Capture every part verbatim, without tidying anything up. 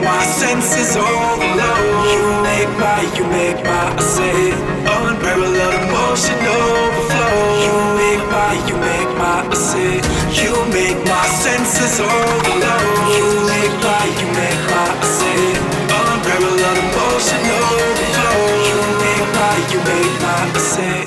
my senses overload. You make my, you make my, I say, unparalleled emotion overflow. You make my, you make my, I say, you make my senses overload. You make my, you make my, I say, unparalleled emotion overflow. You make my, you make my, I say.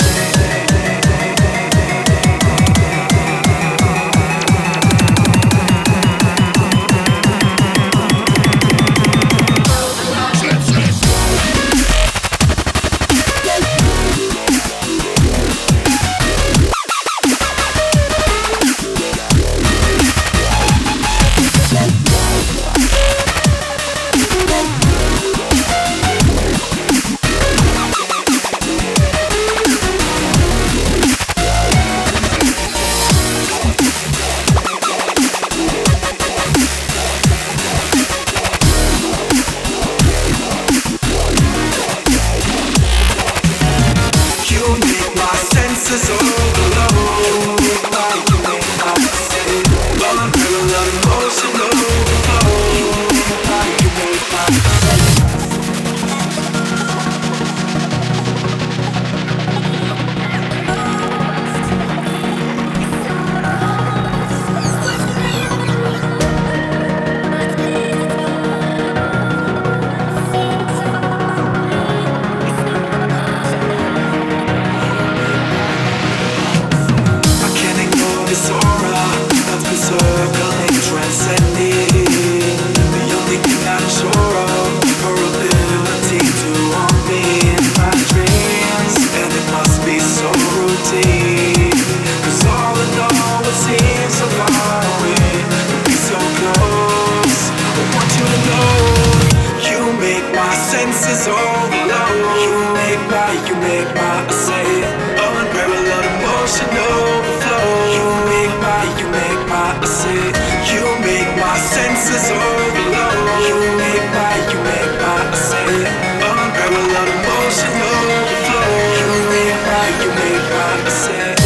Senses overload. You make my, you make my, I say, unparalleled emotion overflow. You make my, you make my, I say, you make my senses overload. You make my, you make my, I say, unparalleled emotion overflow. You make my, you make my, I say.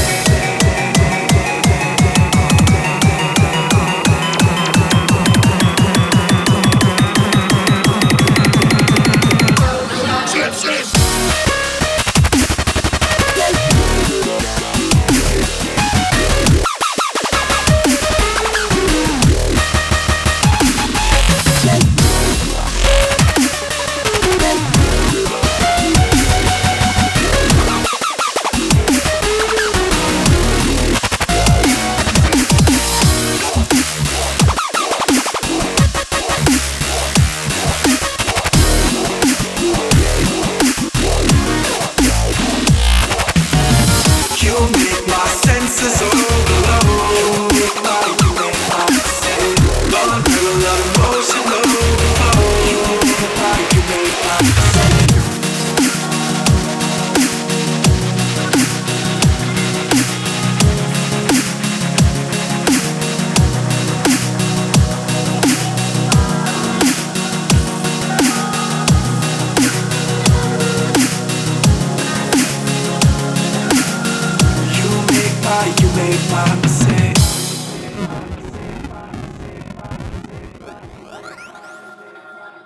You make my